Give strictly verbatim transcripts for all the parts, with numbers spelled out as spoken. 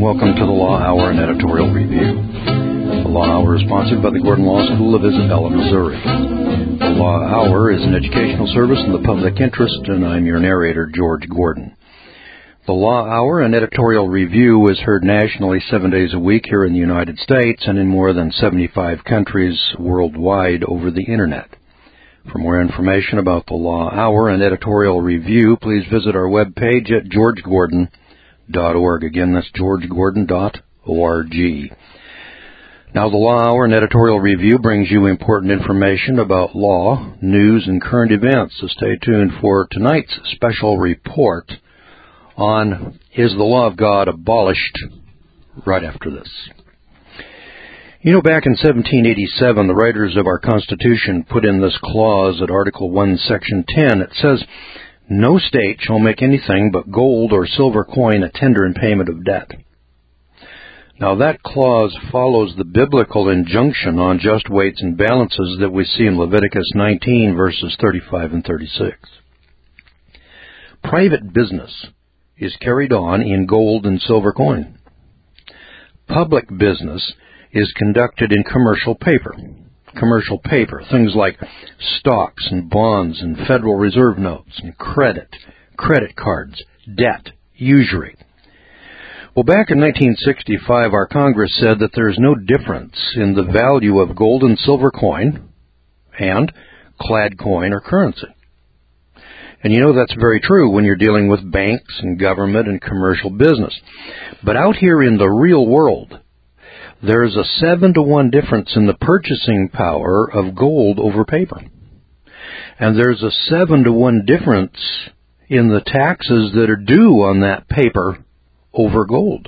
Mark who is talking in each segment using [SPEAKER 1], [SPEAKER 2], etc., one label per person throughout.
[SPEAKER 1] welcome to the Law Hour and Editorial Review. The Law Hour is sponsored by the Gordon Law School of Isabella, Missouri. The Law Hour is an educational service in the public interest, and I'm your narrator, George Gordon. The Law Hour and Editorial Review is heard nationally seven days a week here in the United States and in more than seventy-five countries worldwide over the Internet. For more information about the Law Hour and Editorial Review, please visit our webpage at george gordon dot org. Again, that's george gordon dot org. Now, the Law Hour and Editorial Review brings you important information about law, news, and current events, so stay tuned for tonight's special report on Is the Law of God Abolished? Right after this. You know, back in seventeen eighty-seven, the writers of our Constitution put in this clause at Article one, Section ten. It says, "No state shall make anything but gold or silver coin a tender in payment of debt." Now, that clause follows the biblical injunction on just weights and balances that we see in Leviticus nineteen, verses thirty-five and thirty-six. Private business is carried on in gold and silver coin. Public business is conducted in commercial paper. Commercial paper, things like stocks and bonds and Federal Reserve notes and credit, credit cards, debt, usury. Well, back in nineteen sixty-five, our Congress said that there is no difference in the value of gold and silver coin and clad coin or currency. And you know that's very true when you're dealing with banks and government and commercial business. But out here in the real world, there's a seven to one difference in the purchasing power of gold over paper. And there's a seven to one difference in the taxes that are due on that paper over gold.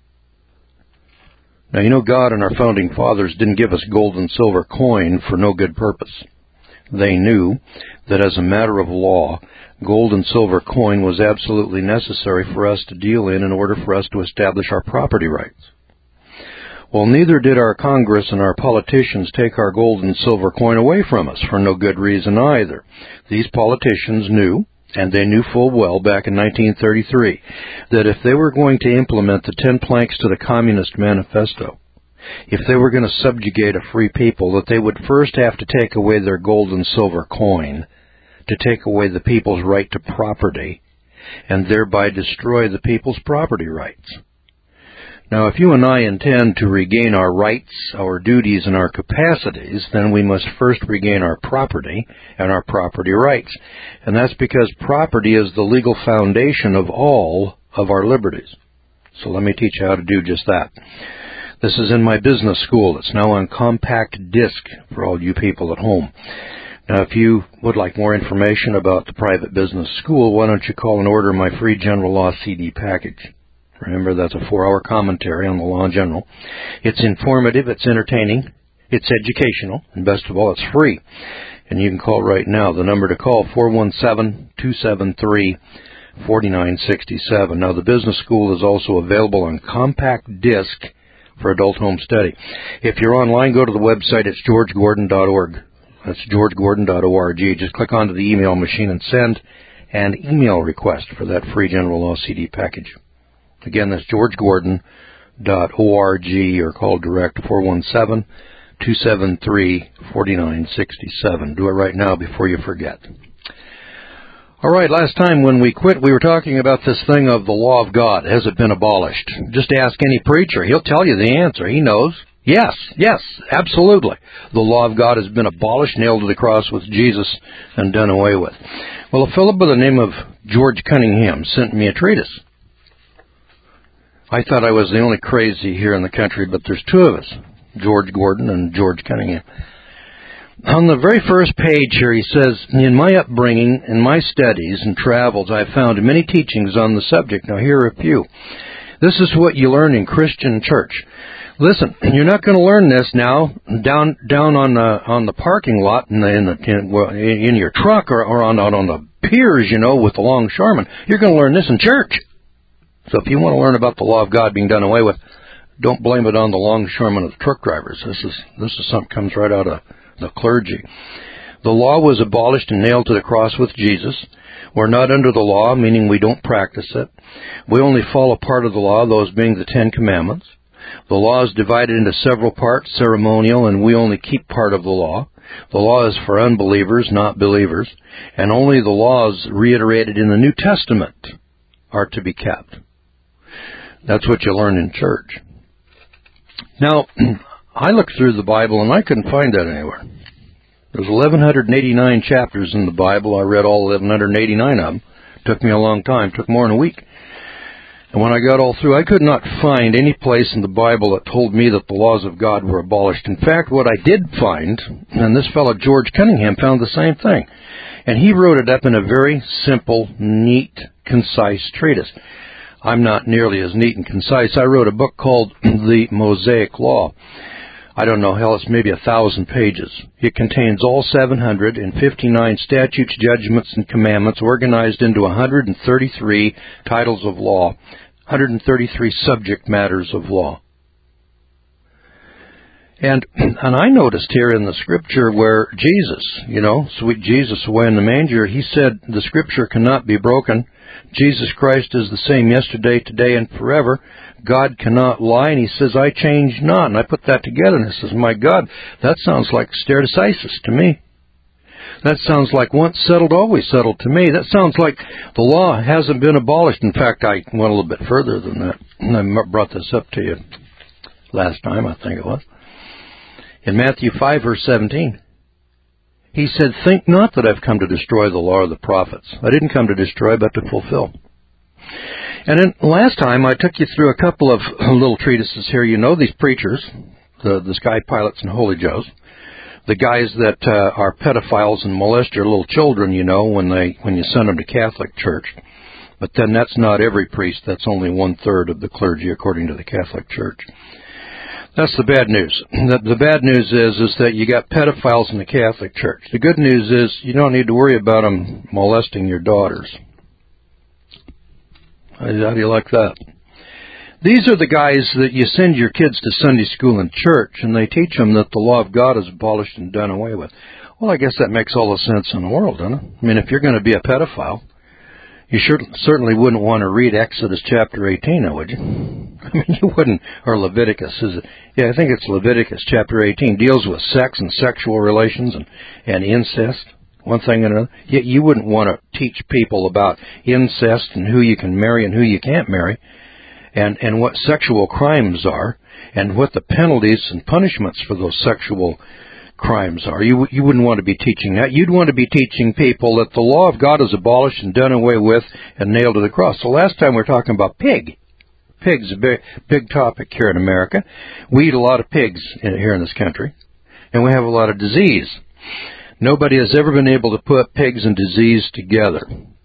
[SPEAKER 1] Now, you know, God and our founding fathers didn't give us gold and silver coin for no good purpose. They knew that as a matter of law, gold and silver coin was absolutely necessary for us to deal in in order for us to establish our property rights. Well, neither did our Congress and our politicians take our gold and silver coin away from us for no good reason either. These politicians knew, and they knew full well back in nineteen thirty-three, that if they were going to implement the ten planks to the Communist Manifesto, if they were going to subjugate a free people, that they would first have to take away their gold and silver coin, to take away the people's right to property, and thereby destroy the people's property rights. Now, if you and I intend to regain our rights, our duties, and our capacities, then we must first regain our property and our property rights. And that's because property is the legal foundation of all of our liberties. So let me teach you how to do just that. This is in my business school. It's now on compact disc for all you people at home. Now, if you would like more information about the private business school, why don't you call and order my free general law C D package. Remember, that's a four-hour commentary on the law in general. It's informative, it's entertaining, it's educational, and best of all, it's free. And you can call right now. The number to call, four one seven, two seven three, four nine six seven. Now, the business school is also available on compact disc for adult home study. If you're online, go to the website. It's george gordon dot org. That's george gordon dot org. Just click onto the email machine and send an email request for that free general law C D package. Again, that's george gordon dot org, or call direct four one seven, two seven three, four nine six seven. Do it right now before you forget. All right, last time when we quit, we were talking about this thing of the law of God. Has it been abolished? Just ask any preacher. He'll tell you the answer. He knows. Yes, yes, absolutely. The law of God has been abolished, nailed to the cross with Jesus, and done away with. Well, a fellow by the name of George Cunningham sent me a treatise. I thought I was the only crazy here in the country, but there's two of us, George Gordon and George Cunningham. On the very first page here, he says, "In my upbringing, in my studies and travels, I have found many teachings on the subject." Now, here are a few. This is what you learn in Christian church. Listen, you're not going to learn this now down down on the on the parking lot in the in the in, well, in your truck or, or on on the piers, you know, with the longshoremen. You're going to learn this in church. So if you want to learn about the law of God being done away with, don't blame it on the longshoremen or the truck drivers. This is this is something that comes right out of the clergy. The law was abolished and nailed to the cross with Jesus. We're not under the law, meaning we don't practice it. We only follow part of the law, those being the Ten Commandments. The law is divided into several parts, ceremonial, and we only keep part of the law. The law is for unbelievers, not believers, and only the laws reiterated in the New Testament are to be kept. That's what you learn in church. Now, I looked through the Bible and I couldn't find that anywhere. There's eleven eighty-nine chapters in the Bible. I read all eleven eighty-nine of them. Took me a long time. Took more than a week. And when I got all through, I could not find any place in the Bible that told me that the laws of God were abolished. In fact, what I did find, and this fellow George Cunningham found the same thing, and he wrote it up in a very simple, neat, concise treatise. I'm not nearly as neat and concise. I wrote a book called The Mosaic Law. I don't know, hell, it's maybe a thousand pages. It contains all seven hundred fifty-nine statutes, judgments, and commandments organized into one hundred thirty-three titles of law, one hundred thirty-three subject matters of law. And and I noticed here in the Scripture where Jesus, you know, sweet Jesus away in the manger, he said the Scripture cannot be broken. Jesus Christ is the same yesterday, today, and forever. God cannot lie, and he says, I change not. And I put that together, and I says, my God, that sounds like stare decisis to me. That sounds like once settled, always settled to me. That sounds like the law hasn't been abolished. In fact, I went a little bit further than that. And I brought this up to you last time, I think it was. In Matthew five, verse seventeen, he said, think not that I've come to destroy the law or the prophets. I didn't come to destroy, but to fulfill. And then last time I took you through a couple of little treatises here. You know these preachers, the, the Sky Pilots and Holy Joes, the guys that uh, are pedophiles and molest your little children, you know, when they when you send them to Catholic Church. But then that's not every priest. That's only one-third of the clergy, according to the Catholic Church. That's the bad news. The, the bad news is is that you got pedophiles in the Catholic Church. The good news is you don't need to worry about them molesting your daughters. How do you like that? These are the guys that you send your kids to Sunday school and church, and they teach them that the law of God is abolished and done away with. Well, I guess that makes all the sense in the world, doesn't it? I mean, if you're going to be a pedophile, you sure, certainly wouldn't want to read Exodus chapter eighteen, now, would you? I mean, you wouldn't. Or Leviticus, is it? Yeah, I think it's Leviticus chapter eighteen. Deals with sex and sexual relations and, and incest. One thing and another. You, you wouldn't want to teach people about incest and who you can marry and who you can't marry, and, and what sexual crimes are, and what the penalties and punishments for those sexual crimes are. You, you wouldn't want to be teaching that. You'd want to be teaching people that the law of God is abolished and done away with and nailed to the cross. So last time we were talking about pig. Pig's a big, big topic here in America. We eat a lot of pigs in, here in this country, and we have a lot of disease. Nobody has ever been able to put pigs and disease together.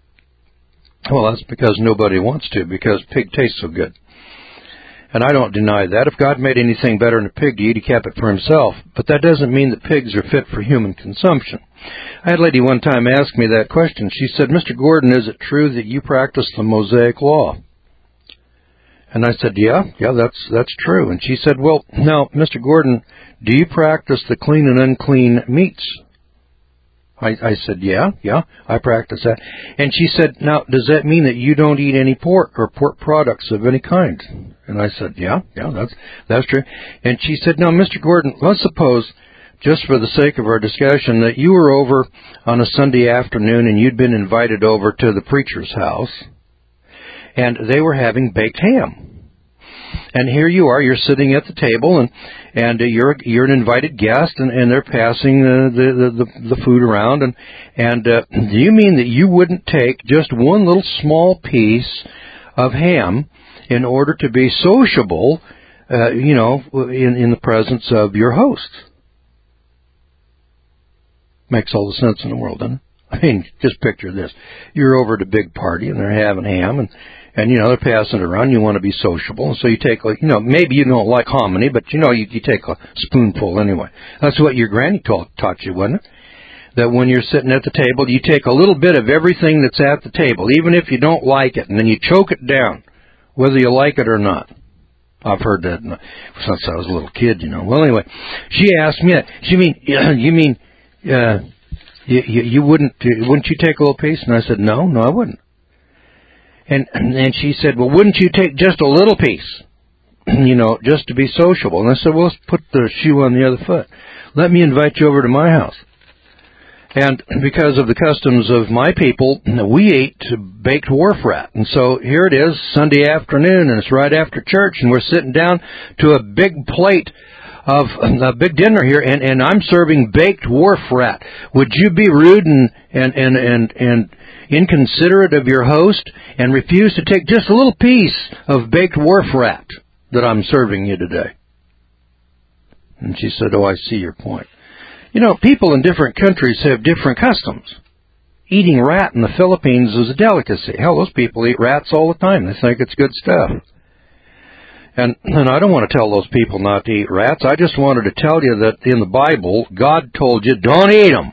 [SPEAKER 1] Well, that's because nobody wants to, because pig tastes so good. And I don't deny that. If God made anything better than a pig to eat, he kept it for himself. But that doesn't mean that pigs are fit for human consumption. I had a lady one time ask me that question. She said, Mister Gordon, is it true that you practice the Mosaic Law? And I said, yeah, yeah, that's that's true. And she said, well, now, Mister Gordon, do you practice the clean and unclean meats? I, I said, yeah, yeah, I practice that. And she said, now, does that mean that you don't eat any pork or pork products of any kind? And I said, yeah, yeah, that's that's true. And she said, now, Mister Gordon, let's suppose, just for the sake of our discussion, that you were over on a Sunday afternoon and you'd been invited over to the preacher's house, and they were having baked ham. And here you are, you're sitting at the table, and and uh, you're you're an invited guest, and, and they're passing uh, the, the the food around, and and uh, do you mean that you wouldn't take just one little small piece of ham in order to be sociable, uh, you know, in in the presence of your host? Makes all the sense in the world, doesn't it? I mean, just picture this: you're over at a big party, and they're having ham, and. And, you know, they're passing it around. You want to be sociable. And so you take, like, you know, maybe you don't like hominy, but, you know, you, you take a spoonful anyway. That's what your granny taught, taught you, wasn't it? That when you're sitting at the table, you take a little bit of everything that's at the table, even if you don't like it, and then you choke it down, whether you like it or not. I've heard that since I was a little kid, you know. Well, anyway, she asked me that. She mean, you mean, uh, You, you, you wouldn't, wouldn't you take a little piece? And I said, no, no, I wouldn't. And, and she said, well, wouldn't you take just a little piece? You know, just to be sociable. And I said, well, let's put the shoe on the other foot. Let me invite you over to my house. And because of the customs of my people, we ate baked wharf rat. And so here it is, Sunday afternoon, and it's right after church, and we're sitting down to a big plate of a big dinner here, and, and I'm serving baked wharf rat. Would you be rude and, and, and, and, and inconsiderate of your host and refuse to take just a little piece of baked wharf rat that I'm serving you today? And she said, oh, I see your point. You know, people in different countries have different customs. Eating rat in the Philippines is a delicacy. Hell, those people eat rats all the time. They think it's good stuff. And, and I don't want to tell those people not to eat rats. I just wanted to tell you that in the Bible, God told you, don't eat them.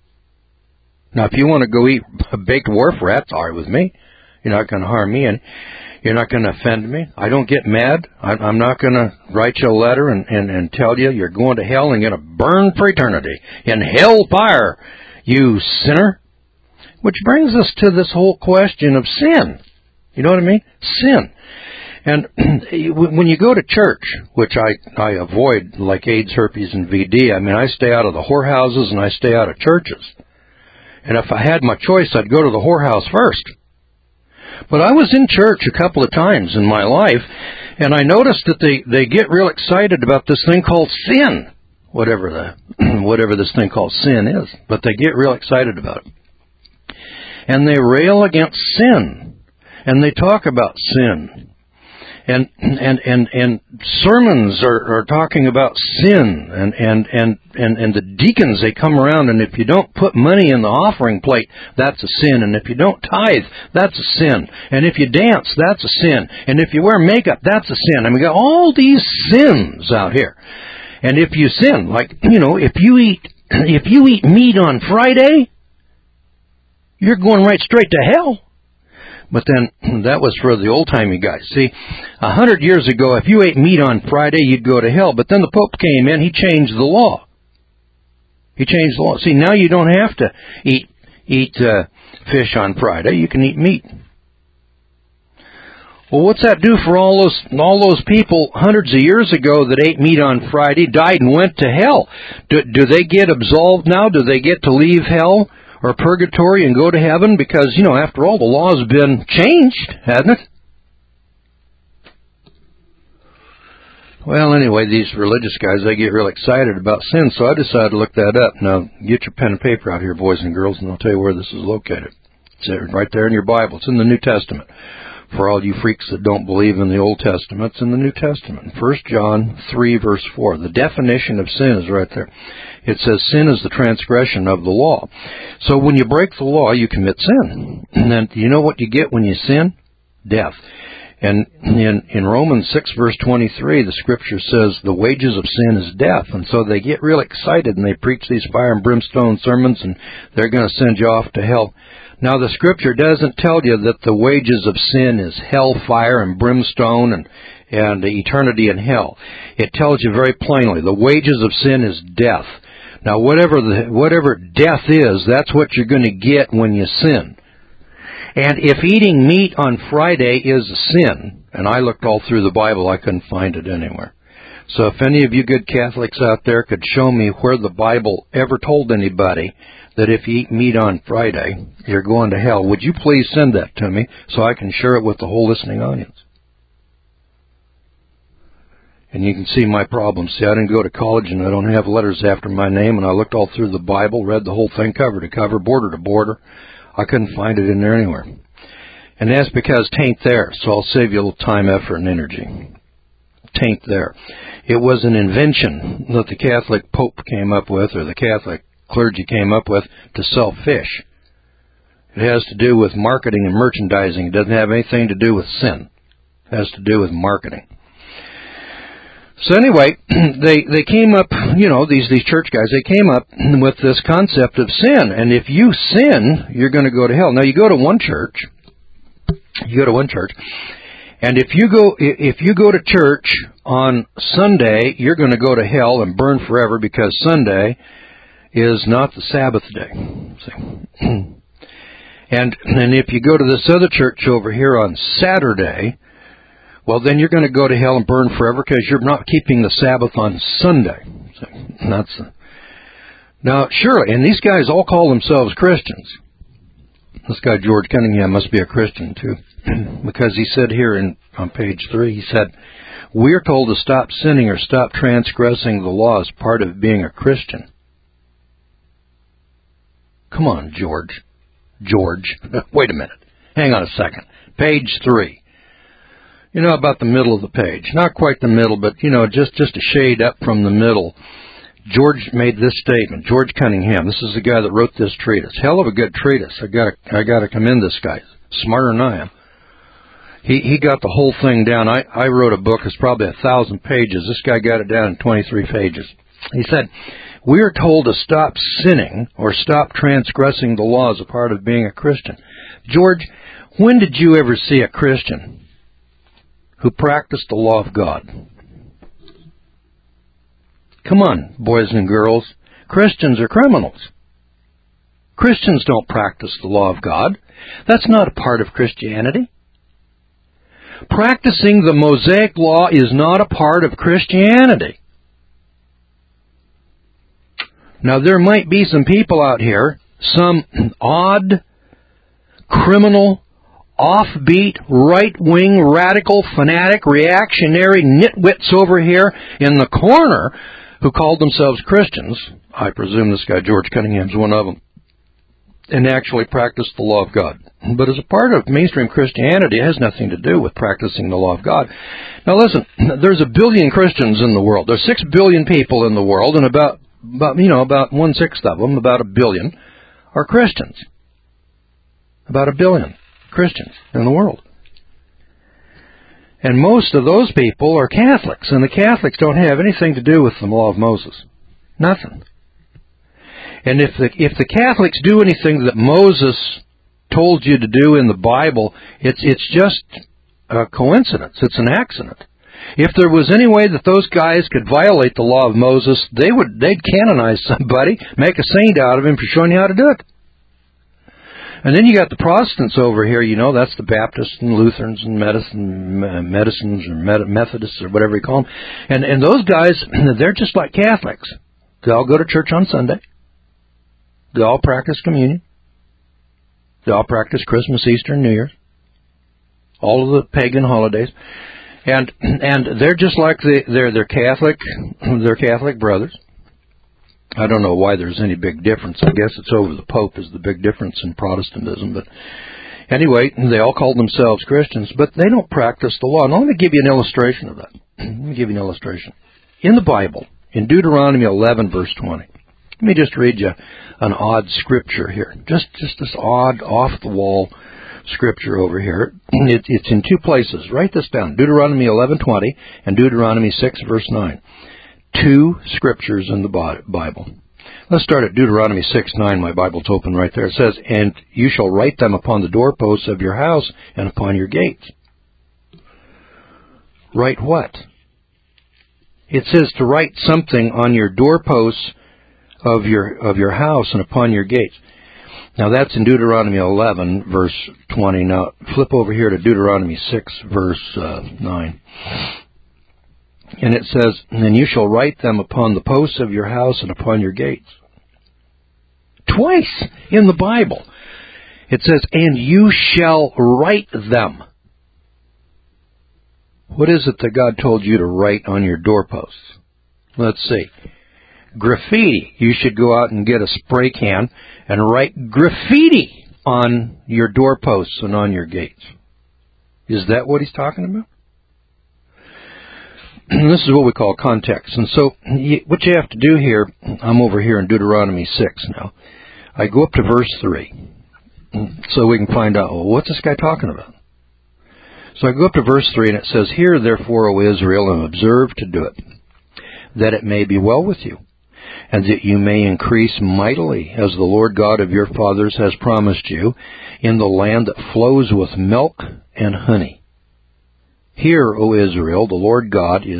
[SPEAKER 1] Now, if you want to go eat baked wharf rats, all right with me. You're not going to harm me, and you're not going to offend me. I don't get mad. I'm not going to write you a letter and, and, and tell you you're going to hell and going to burn for eternity in hellfire, you sinner. Which brings us to this whole question of sin. You know what I mean? Sin. And when you go to church, which I, I avoid like AIDS, herpes, and V D, I mean, I stay out of the whorehouses and I stay out of churches. And if I had my choice, I'd go to the whorehouse first. But I was in church a couple of times in my life, and I noticed that they, they get real excited about this thing called sin, whatever the whatever this thing called sin is. But they get real excited about it. And they rail against sin, and they talk about sin. And and and and sermons are, are talking about sin, and, and and and and the deacons, they come around, and if you don't put money in the offering plate, that's a sin. And if you don't tithe, that's a sin. And if you dance, that's a sin. And if you wear makeup, that's a sin. And we got all these sins out here. And if you sin, like you know, if you eat if you eat meat on Friday, you're going right straight to hell. But then, that was for the old-timey guys. See, a hundred years ago, if you ate meat on Friday, you'd go to hell. But then the Pope came in, he changed the law. He changed the law. See, now you don't have to eat eat uh, fish on Friday. You can eat meat. Well, what's that do for all those all those people hundreds of years ago that ate meat on Friday, died, and went to hell? Do, do they get absolved now? Do they get to leave hell or purgatory and go to heaven? Because, you know, after all, the law's been changed, hasn't it? Well, anyway, these religious guys, they get real excited about sin, so I decided to look that up. Now, get your pen and paper out here, boys and girls, and I'll tell you where this is located. It's right there in your Bible. It's in the New Testament. For all you freaks that don't believe in the Old Testament, it's in the New Testament. First John three, verse four. The definition of sin is right there. It says sin is the transgression of the law. So when you break the law, you commit sin. And then you know what you get when you sin? Death. And in, in Romans six, verse twenty-three, the Scripture says the wages of sin is death. And so they get real excited and they preach these fire and brimstone sermons, and they're going to send you off to hell. Now, the Scripture doesn't tell you that the wages of sin is hellfire and brimstone and, and eternity in hell. It tells you very plainly the wages of sin is death. Now, whatever the, whatever death is, that's what you're going to get when you sin. And if eating meat on Friday is a sin, and I looked all through the Bible, I couldn't find it anywhere. So if any of you good Catholics out there could show me where the Bible ever told anybody that if you eat meat on Friday, you're going to hell, would you please send that to me so I can share it with the whole listening audience? And you can see my problem. See, I didn't go to college and I don't have letters after my name, and I looked all through the Bible, read the whole thing cover to cover, border to border. I couldn't find it in there anywhere. And that's because it ain't there, so I'll save you a little time, effort, and energy. It ain't there. It was an invention that the Catholic Pope came up with, or the Catholic clergy came up with, to sell fish. It has to do with marketing and merchandising. It doesn't have anything to do with sin. It has to do with marketing. So anyway, they they came up, you know, these these church guys, they came up with this concept of sin. And if you sin, you're going to go to hell. Now, you go to one church, you go to one church, and if you go if you go to church on Sunday, you're going to go to hell and burn forever, because Sunday is not the Sabbath day. See? And, and if you go to this other church over here on Saturday, well, then you're going to go to hell and burn forever because you're not keeping the Sabbath on Sunday. So that's a, now, surely, and these guys all call themselves Christians. This guy, George Cunningham, must be a Christian, too, because he said here in, on page three, he said, we're told to stop sinning or stop transgressing the law as part of being a Christian. Come on, George. George. Wait a minute. Hang on a second. Page three. You know, about the middle of the page. Not quite the middle, but, you know, just, just a shade up from the middle. George made this statement. George Cunningham. This is the guy that wrote this treatise. Hell of a good treatise. I got I got to commend this guy. Smarter than I am. He he got the whole thing down. I, I wrote a book that's probably a thousand pages. This guy got it down in twenty-three pages. He said, we are told to stop sinning or stop transgressing the law as a part of being a Christian. George, when did you ever see a Christian who practiced the law of God? Come on, boys and girls. Christians are criminals. Christians don't practice the law of God. That's not a part of Christianity. Practicing the Mosaic law is not a part of Christianity. Now, there might be some people out here, some odd, criminal, offbeat, right-wing, radical, fanatic, reactionary nitwits over here in the corner who called themselves Christians. I presume this guy, George Cunningham's one of them, and actually practiced the law of God. But as a part of mainstream Christianity, it has nothing to do with practicing the law of God. Now listen, there's a billion Christians in the world. There's six billion people in the world, and about, about you know, about one-sixth of them, about a billion, are Christians. About a billion Christians in the world. And most of those people are Catholics, and the Catholics don't have anything to do with the law of Moses. Nothing. And if the, if the Catholics do anything that Moses told you to do in the Bible, it's, it's just a coincidence. It's an accident. If there was any way that those guys could violate the law of Moses, they would, they'd canonize somebody, make a saint out of him for showing you how to do it. And then you got the Protestants over here, you know, that's the Baptists and Lutherans and medicine, medicines or Methodists or whatever you call them. And, and those guys, they're just like Catholics. They all go to church on Sunday. They all practice communion. They all practice Christmas, Easter, and New Year's. All of the pagan holidays. And and they're just like the, they're, they're Catholic, they're Catholic brothers. I don't know why there's any big difference. I guess it's over the Pope is the big difference in Protestantism. But anyway, they all call themselves Christians, but they don't practice the law. Now let me give you an illustration of that. Let me give you an illustration. In the Bible, in Deuteronomy eleven, verse twenty, let me just read you an odd scripture here. Just just this odd, off-the-wall scripture over here. It, it's in two places. Write this down. Deuteronomy eleven twenty and Deuteronomy six, verse nine. Two scriptures in the Bible. Let's start at Deuteronomy six nine. My Bible's open right there. It says, and you shall write them upon the doorposts of your house and upon your gates. Write what? It says to write something on your doorposts of your of your house and upon your gates. Now that's in Deuteronomy eleven, verse twenty. Now flip over here to Deuteronomy six, verse uh, nine. And it says, and you shall write them upon the posts of your house and upon your gates. Twice in the Bible, it says, and you shall write them. What is it that God told you to write on your doorposts? Let's see. Graffiti. You should go out and get a spray can and write graffiti on your doorposts and on your gates. Is that what he's talking about? This is what we call context. And so what you have to do here, I'm over here in Deuteronomy six now. I go up to verse three so we can find out, well, what's this guy talking about? So I go up to verse three and it says, hear therefore, O Israel, and observe to do it, that it may be well with you, and that you may increase mightily, as the Lord God of your fathers has promised you, in the land that flows with milk and honey. Hear, O Israel, the Lord God is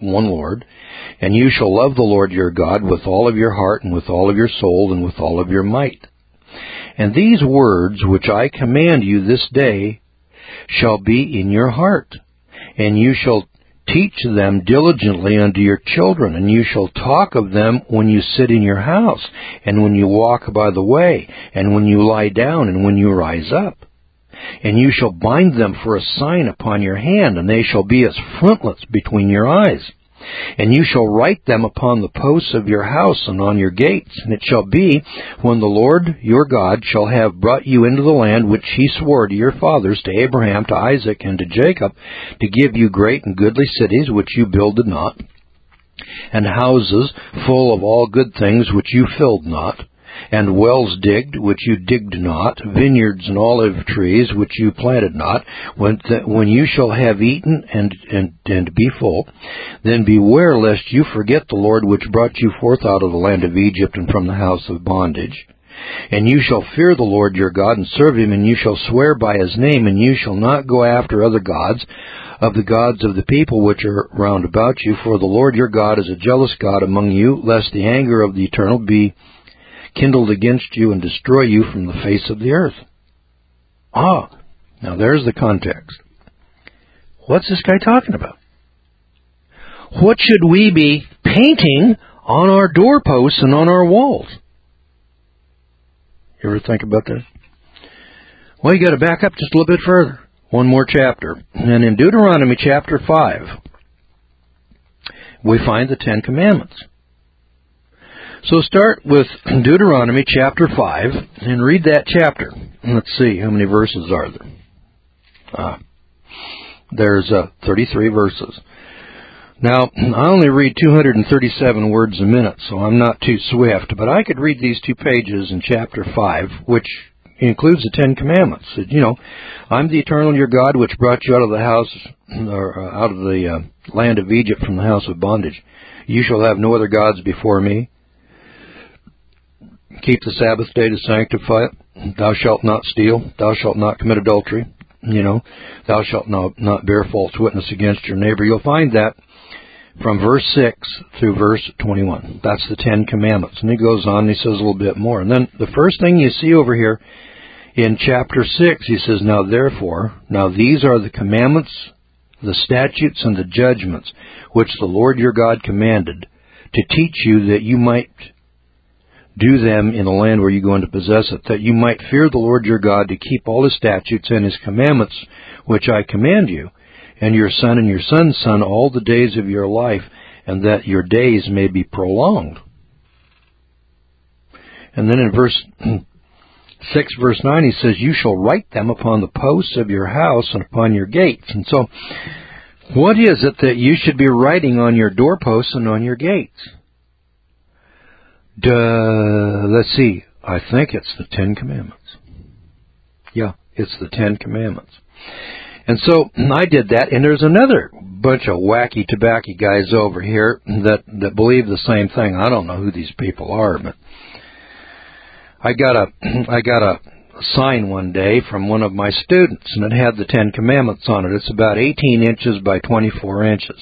[SPEAKER 1] one Lord, and you shall love the Lord your God with all of your heart and with all of your soul and with all of your might. And these words which I command you this day shall be in your heart, and you shall teach them diligently unto your children, and you shall talk of them when you sit in your house, and when you walk by the way, and when you lie down, and when you rise up. And you shall bind them for a sign upon your hand, and they shall be as frontlets between your eyes. And you shall write them upon the posts of your house and on your gates. And it shall be, when the Lord your God shall have brought you into the land which he swore to your fathers, to Abraham, to Isaac, and to Jacob, to give you great and goodly cities which you builded not, and houses full of all good things which you filled not, and wells digged, which you digged not, vineyards and olive trees, which you planted not, when th- when you shall have eaten and, and, and be full, then beware lest you forget the Lord which brought you forth out of the land of Egypt and from the house of bondage. And you shall fear the Lord your God and serve him, and you shall swear by his name, and you shall not go after other gods, of the gods of the people which are round about you, for the Lord your God is a jealous God among you, lest the anger of the Eternal be kindled against you and destroy you from the face of the earth. Ah, now there's the context. What's this guy talking about? What should we be painting on our doorposts and on our walls? You ever think about that? Well, you got to back up just a little bit further. One more chapter. And in Deuteronomy chapter five, we find the Ten Commandments. So start with Deuteronomy chapter five and read that chapter. Let's see, how many verses are there? Ah, there's uh, thirty-three verses. Now, I only read two hundred thirty-seven words a minute, so I'm not too swift, but I could read these two pages in chapter five, which includes the Ten Commandments. You know, I'm the Eternal your God, which brought you out of the house, or out of the uh, land of Egypt from the house of bondage. You shall have no other gods before me. Keep the Sabbath day to sanctify it. Thou shalt not steal. Thou shalt not commit adultery. You know, thou shalt not, not bear false witness against your neighbor. You'll find that from verse six through verse twenty-one. That's the Ten Commandments. And he goes on and he says a little bit more. And then the first thing you see over here in chapter six, he says, Now therefore, now these are the commandments, the statutes, and the judgments, which the Lord your God commanded, to teach you that you might do them in the land where you go in to possess it, that you might fear the Lord your God, to keep all his statutes and his commandments, which I command you, and your son and your son's son all the days of your life, and that your days may be prolonged. And then in verse six, verse nine, he says, You shall write them upon the posts of your house and upon your gates. And so, what is it that you should be writing on your doorposts and on your gates? Duh, let's see. I think it's the Ten Commandments. Yeah, it's the Ten Commandments. And so I did that, and there's another bunch of wacky tobacco guys over here that, that believe the same thing. I don't know who these people are, but I got a I got a sign one day from one of my students, and it had the Ten Commandments on it. It's about eighteen inches by twenty-four inches.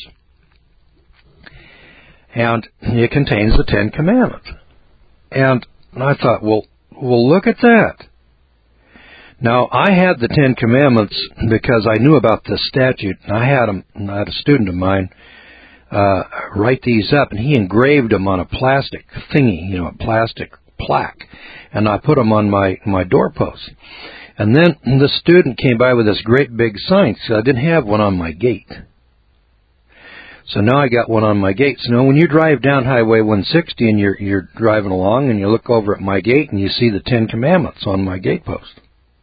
[SPEAKER 1] And it contains the Ten Commandments. And I thought, well, well, look at that. Now, I had the Ten Commandments because I knew about this statute. And I had, them, I had a student of mine uh, write these up, and he engraved them on a plastic thingy, you know, a plastic plaque. And I put them on my, my doorpost. And then the student came by with this great big sign, so I didn't have one on my gate. So now I got one on my gate. So now when you drive down Highway one sixty and you're you're driving along and you look over at my gate and you see the Ten Commandments on my gatepost.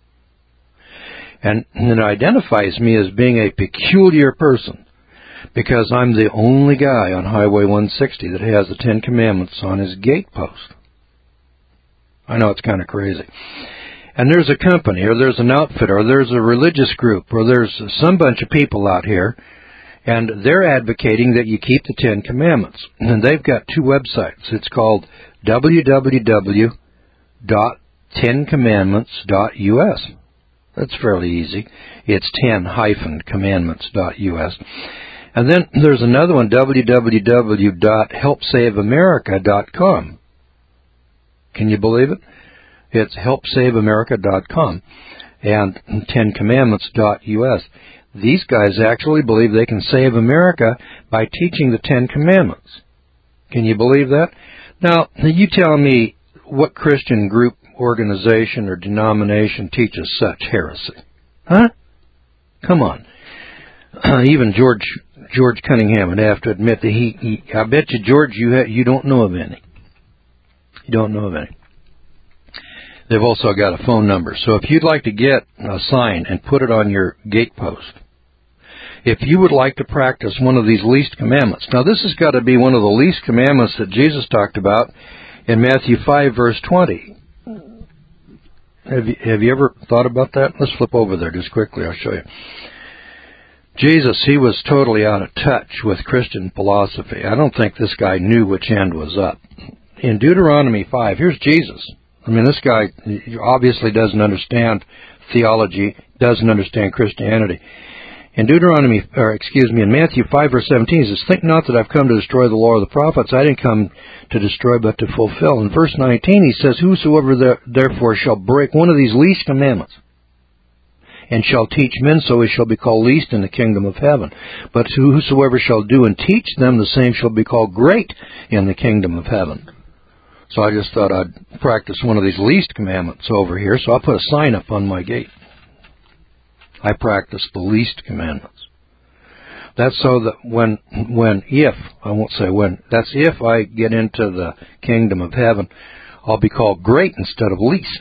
[SPEAKER 1] And it identifies me as being a peculiar person because I'm the only guy on Highway one sixty that has the Ten Commandments on his gatepost. I know it's kind of crazy. And there's a company or there's an outfit or there's a religious group or there's some bunch of people out here, and they're advocating that you keep the Ten Commandments. And they've got two websites. It's called w w w dot ten commandments dot u s. That's fairly easy. It's ten commandments dot u s. And then there's another one, w w w dot help save america dot com. Can you believe it? It's help save america dot com and ten commandments dot u s. These guys actually believe they can save America by teaching the Ten Commandments. Can you believe that? Now, you tell me what Christian group, organization, or denomination teaches such heresy. Huh? Come on. Uh, even George George Cunningham would have to admit that he, he I bet you, George, you ha- you don't know of any. You don't know of any. They've also got a phone number. So if you'd like to get a sign and put it on your gatepost, if you would like to practice one of these least commandments. Now, this has got to be one of the least commandments that Jesus talked about in Matthew five, verse twenty. Have you, have you ever thought about that? Let's flip over there just quickly. I'll show you. Jesus, he was totally out of touch with Christian philosophy. I don't think this guy knew which end was up. In Deuteronomy five, here's Jesus. I mean, this guy obviously doesn't understand theology, doesn't understand Christianity. In Deuteronomy, or excuse me, in Matthew five, verse seventeen, he says, "Think not that I've come to destroy the law of the prophets. I didn't come to destroy, but to fulfill." In verse nineteen, he says, "Whosoever therefore shall break one of these least commandments, and shall teach men, so he shall be called least in the kingdom of heaven. But whosoever shall do and teach them, the same shall be called great in the kingdom of heaven." So I just thought I'd practice one of these least commandments over here, so I'll put a sign up on my gate. I practice the least commandments. That's so that when, when, if, I won't say when, that's if I get into the kingdom of heaven, I'll be called great instead of least.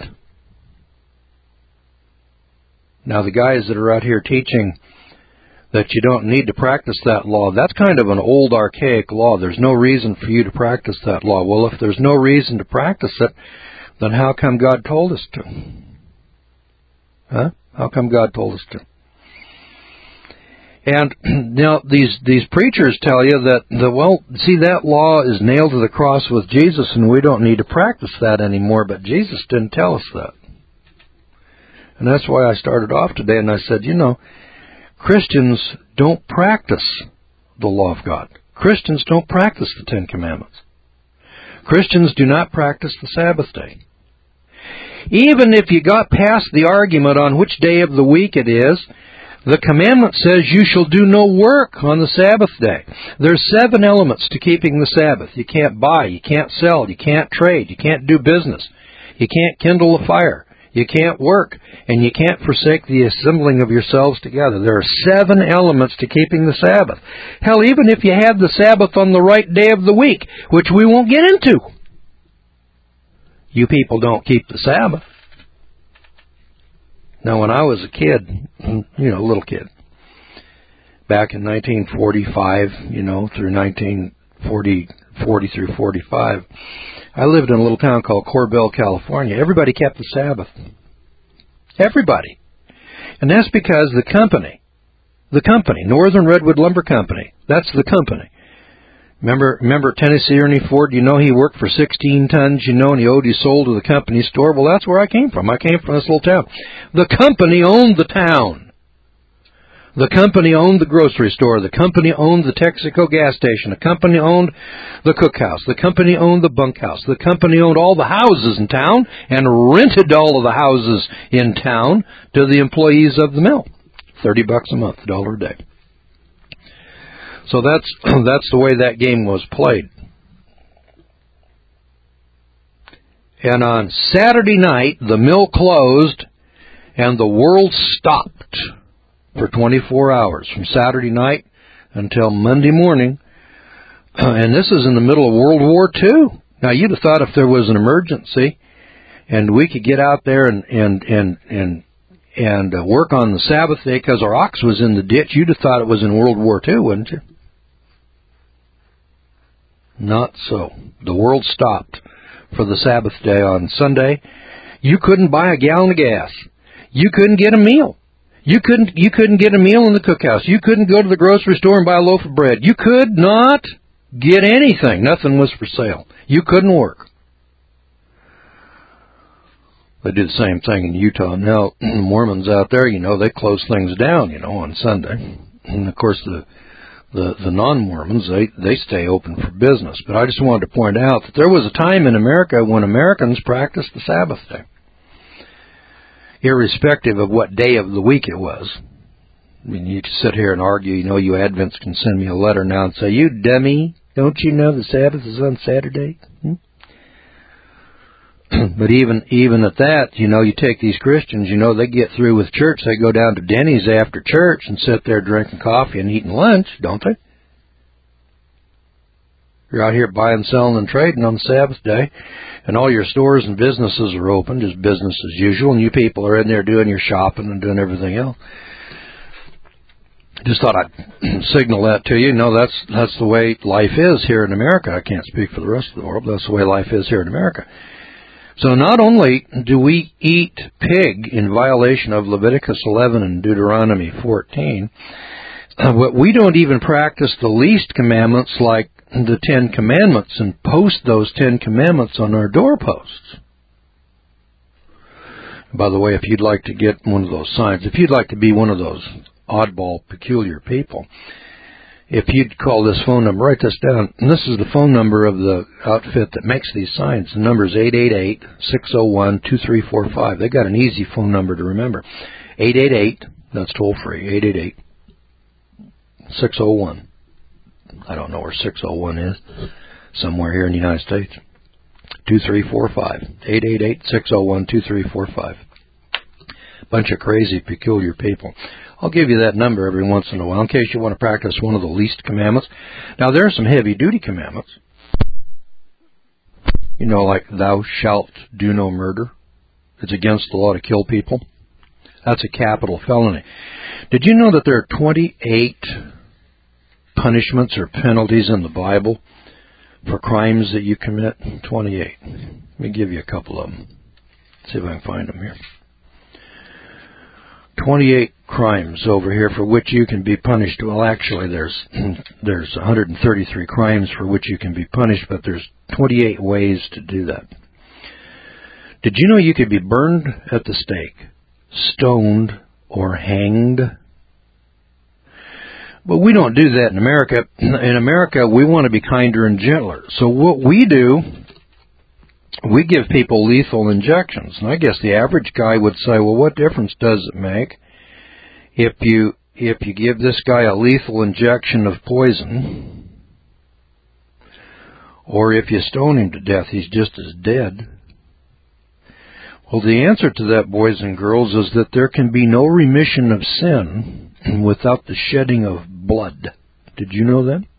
[SPEAKER 1] Now, the guys that are out here teaching that you don't need to practice that law, that's kind of an old, archaic law. There's no reason for you to practice that law. Well, if there's no reason to practice it, then how come God told us to? Huh? How come God told us to? And now these these preachers tell you that, the well, see, that law is nailed to the cross with Jesus, and we don't need to practice that anymore, but Jesus didn't tell us that. And that's why I started off today, and I said, you know, Christians don't practice the law of God. Christians don't practice the Ten Commandments. Christians do not practice the Sabbath day. Even if you got past the argument on which day of the week it is, the commandment says you shall do no work on the Sabbath day. There's seven elements to keeping the Sabbath. You can't buy, you can't sell, you can't trade, you can't do business, you can't kindle a fire, you can't work, and you can't forsake the assembling of yourselves together. There are seven elements to keeping the Sabbath. Hell, even if you had the Sabbath on the right day of the week, which we won't get into, you people don't keep the Sabbath. Now, when I was a kid, you know, a little kid, back in nineteen forty-five, you know, through nineteen forty, forty through forty-five, I lived in a little town called Corbell, California. Everybody kept the Sabbath. Everybody. And that's because the company, the company, Northern Redwood Lumber Company, that's the company. Remember, remember Tennessee Ernie Ford? You know, he worked for sixteen tons, you know, and he owed his soul to the company store. Well, that's where I came from. I came from this little town. The company owned the town. The company owned the grocery store. The company owned the Texaco gas station. The company owned the cookhouse. The company owned the bunkhouse. The company owned all the houses in town and rented all of the houses in town to the employees of the mill. Thirty bucks a month, a dollar a day. So that's that's the way that game was played. And on Saturday night, the mill closed and the world stopped for twenty-four hours, from Saturday night until Monday morning. And this is in the middle of World War Two. Now, you'd have thought if there was an emergency and we could get out there and and and and, and uh, work on the Sabbath day because our ox was in the ditch, you'd have thought it was in World War Two, wouldn't you? Not so. The world stopped for the Sabbath day on Sunday. You couldn't buy a gallon of gas. You couldn't get a meal. You couldn't you couldn't get a meal in the cookhouse. You couldn't go to the grocery store and buy a loaf of bread. You could not get anything. Nothing was for sale. You couldn't work. They do the same thing in Utah. Now, the Mormons out there, you know, they close things down, you know, on Sunday. And, of course, the the, the non-Mormons, they, they stay open for business. But I just wanted to point out that there was a time in America when Americans practiced the Sabbath day, irrespective of what day of the week it was. I mean, you can sit here and argue, you know, you Advents can send me a letter now and say, you dummy, don't you know the Sabbath is on Saturday? Hmm? But even even at that, you know, you take these Christians, you know, they get through with church, they go down to Denny's after church and sit there drinking coffee and eating lunch, don't they? You're out here buying, selling, and trading on the Sabbath day, and all your stores and businesses are open, just business as usual, and you people are in there doing your shopping and doing everything else. Just thought I'd signal that to you. No, that's that's the way life is here in America. I can't speak for the rest of the world, but that's the way life is here in America. So not only do we eat pig in violation of Leviticus eleven and Deuteronomy fourteen, but we don't even practice the least commandments like the Ten Commandments and post those Ten Commandments on our doorposts. By the way, if you'd like to get one of those signs, if you'd like to be one of those oddball, peculiar people, if you'd call this phone number, write this down, and this is the phone number of the outfit that makes these signs. The number is eight eight eight, six oh one, two three four five. They got an easy phone number to remember. eight eight eight, that's toll free, eight eight eight, six oh one. I don't know where six oh one is, somewhere here in the United States. two three four five, eight eight eight, six oh one, two three four five. Bunch of crazy, peculiar people. I'll give you that number every once in a while in case you want to practice one of the least commandments. Now, there are some heavy-duty commandments. You know, like thou shalt do no murder. It's against the law to kill people. That's a capital felony. Did you know that there are twenty-eight punishments or penalties in the Bible for crimes that you commit? twenty-eight. Let me give you a couple of them. See if I can find them here. twenty-eight crimes over here for which you can be punished. Well, actually, there's there's one hundred thirty-three crimes for which you can be punished, but there's twenty-eight ways to do that. Did you know you could be burned at the stake, stoned, or hanged? But we don't do that in America. In America, we want to be kinder and gentler. So what we do, we give people lethal injections. And I guess the average guy would say, well, what difference does it make if you if you give this guy a lethal injection of poison, or if you stone him to death, he's just as dead? Well, the answer to that, boys and girls, is that there can be no remission of sin without the shedding of blood. Did you know that?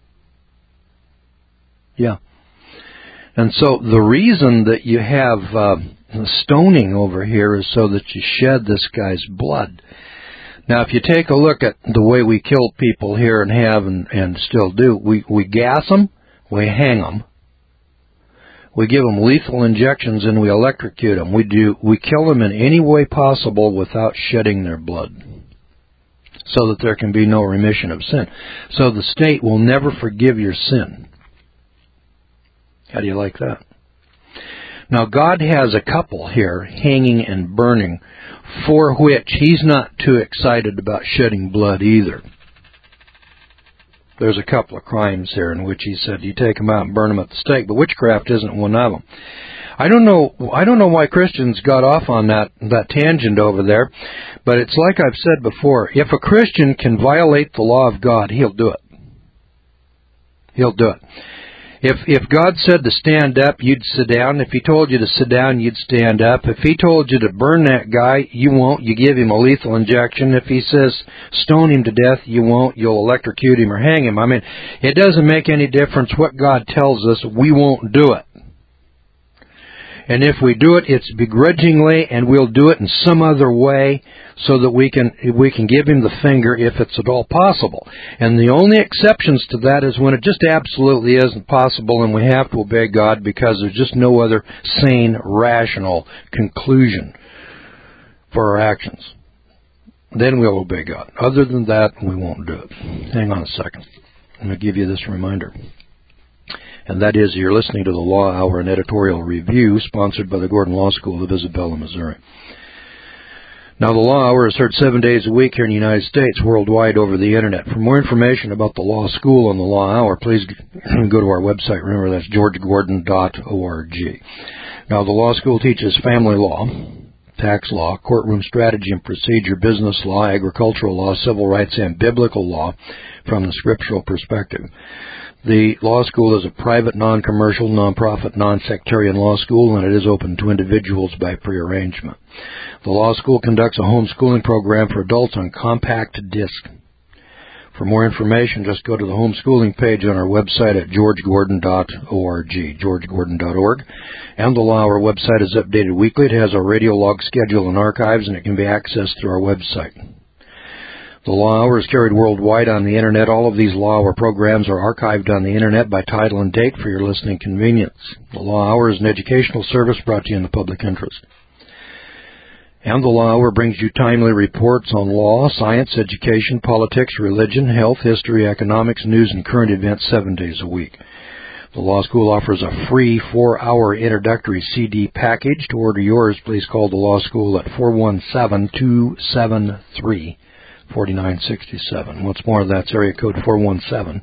[SPEAKER 1] Yeah. And so the reason that you have uh, stoning over here is so that you shed this guy's blood. Now, if you take a look at the way we kill people here and have and, and still do, we, we gas them, we hang them, we give them lethal injections, and we electrocute them. We do we kill them in any way possible without shedding their blood, so that there can be no remission of sin. So the state will never forgive your sin. How do you like that? Now, God has a couple here, hanging and burning, for which He's not too excited about shedding blood either. There's a couple of crimes here in which He said you take them out and burn them at the stake, but witchcraft isn't one of them. I don't know. I don't know why Christians got off on that that tangent over there, but it's like I've said before. If a Christian can violate the law of God, he'll do it. He'll do it. If if God said to stand up, you'd sit down. If He told you to sit down, you'd stand up. If He told you to burn that guy, you won't. You give him a lethal injection. If He says stone him to death, you won't. You'll electrocute him or hang him. I mean, it doesn't make any difference what God tells us. We won't do it. And if we do it, it's begrudgingly, and we'll do it in some other way so that we can we can give Him the finger if it's at all possible. And the only exceptions to that is when it just absolutely isn't possible and we have to obey God because there's just no other sane, rational conclusion for our actions. Then we'll obey God. Other than that, we won't do it. Hang on a second. I'm going to give you this reminder. And that is, you're listening to the Law Hour, an editorial review sponsored by the Gordon Law School of Isabella, Missouri. Now, the Law Hour is heard seven days a week here in the United States, worldwide over the Internet. For more information about the Law School and the Law Hour, please go to our website. Remember, that's george gordon dot org. Now, the Law School teaches family law, tax law, courtroom strategy and procedure, business law, agricultural law, civil rights, and biblical law from the scriptural perspective. The law school is a private, non-commercial, non-profit, non-sectarian law school, and it is open to individuals by prearrangement. The law school conducts a homeschooling program for adults on compact disc. For more information, just go to the homeschooling page on our website at george gordon dot org, george gordon dot org. And the Law Hour website is updated weekly. It has our radio log schedule and archives, and it can be accessed through our website. The Law Hour is carried worldwide on the Internet. All of these Law Hour programs are archived on the Internet by title and date for your listening convenience. The Law Hour is an educational service brought to you in the public interest. And the Law Hour brings you timely reports on law, science, education, politics, religion, health, history, economics, news, and current events seven days a week. The Law School offers a free four-hour introductory C D package. To order yours, please call the Law School at four one seven, two seven three, four nine six seven. Once more, that's area code four one seven,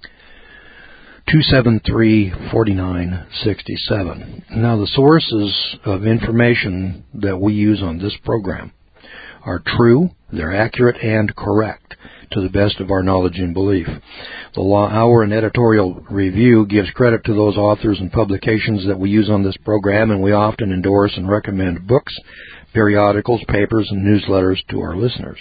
[SPEAKER 1] two seven three, four nine six seven. Now, the sources of information that we use on this program are true, they're accurate, and correct to the best of our knowledge and belief. The Law Hour and editorial review gives credit to those authors and publications that we use on this program, and we often endorse and recommend books, periodicals, papers, and newsletters to our listeners.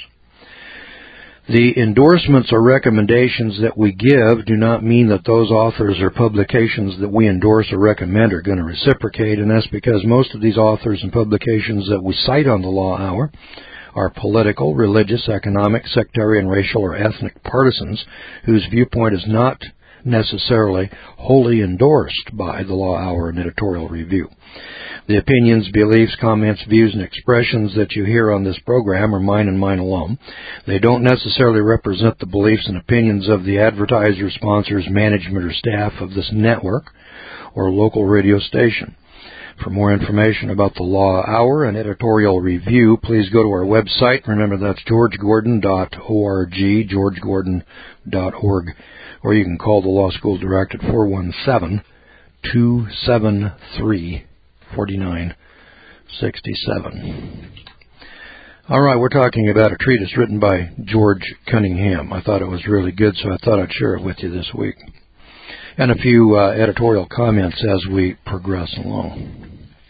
[SPEAKER 1] The endorsements or recommendations that we give do not mean that those authors or publications that we endorse or recommend are going to reciprocate, and that's because most of these authors and publications that we cite on the Law Hour are political, religious, economic, sectarian, racial, or ethnic partisans whose viewpoint is not necessarily wholly endorsed by the Law Hour and editorial review. The opinions, beliefs, comments, views, and expressions that you hear on this program are mine and mine alone. They don't necessarily represent the beliefs and opinions of the advertisers, sponsors, management, or staff of this network or local radio station. For more information about the Law Hour and editorial review, please go to our website. Remember, that's george gordon dot org, george gordon dot org. Or you can call the Law School direct at four one seven, two seven three, four nine six seven. All right, we're talking about a treatise written by George Cunningham. I thought it was really good, so I thought I'd share it with you this week. And a few uh, editorial comments as we progress along.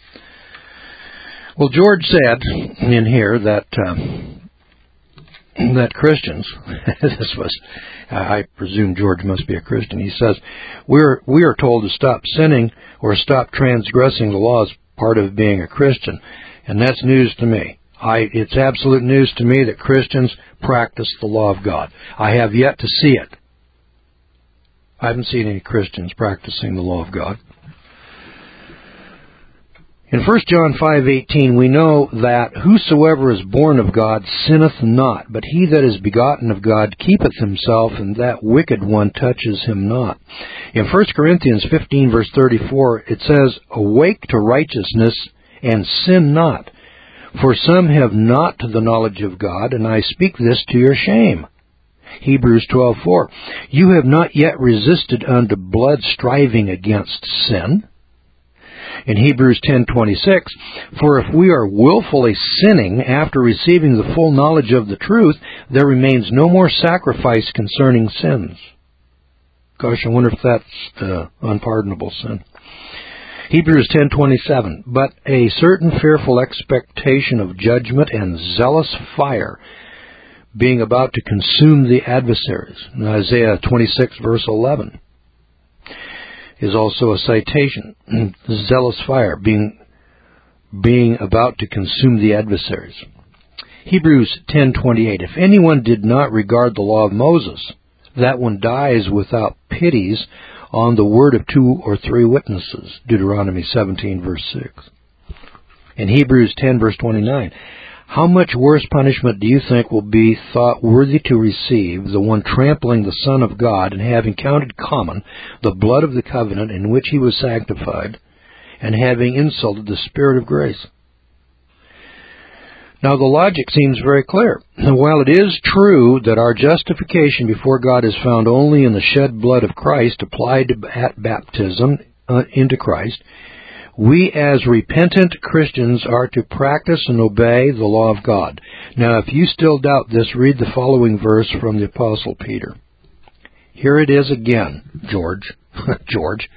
[SPEAKER 1] Well, George said in here that um, that Christians, this was, I presume George must be a Christian. He says, we're we are told to stop sinning or stop transgressing the law as part of being a Christian, and that's news to me. I, it's absolute news to me that Christians practice the law of God. I have yet to see it. I haven't seen any Christians practicing the law of God. In First John five eighteen, we know that whosoever is born of God sinneth not, but he that is begotten of God keepeth himself, and that wicked one touches him not. In First Corinthians fifteen, verse thirty-four, it says, awake to righteousness, and sin not. For some have not the knowledge of God, and I speak this to your shame. Hebrews twelve four, you have not yet resisted unto blood striving against sin. In Hebrews ten twenty-six, for if we are willfully sinning after receiving the full knowledge of the truth, there remains no more sacrifice concerning sins. Gosh, I wonder if that's uh, unpardonable sin. Hebrews ten twenty-seven, but a certain fearful expectation of judgment and zealous fire being about to consume the adversaries. In Isaiah twenty-six, verse eleven, is also a citation. Zealous fire, being being about to consume the adversaries. Hebrews ten twenty-eight, if anyone did not regard the law of Moses, that one dies without pities on the word of two or three witnesses. Deuteronomy seventeen, verse six. In Hebrews ten, verse twenty-nine, how much worse punishment do you think will be thought worthy to receive the one trampling the Son of God and having counted common the blood of the covenant in which he was sanctified, and having insulted the Spirit of grace? Now, the logic seems very clear. While it is true that our justification before God is found only in the shed blood of Christ applied at baptism uh, into Christ, we as repentant Christians are to practice and obey the law of God. Now, if you still doubt this, read the following verse from the Apostle Peter. Here it is again, George. George.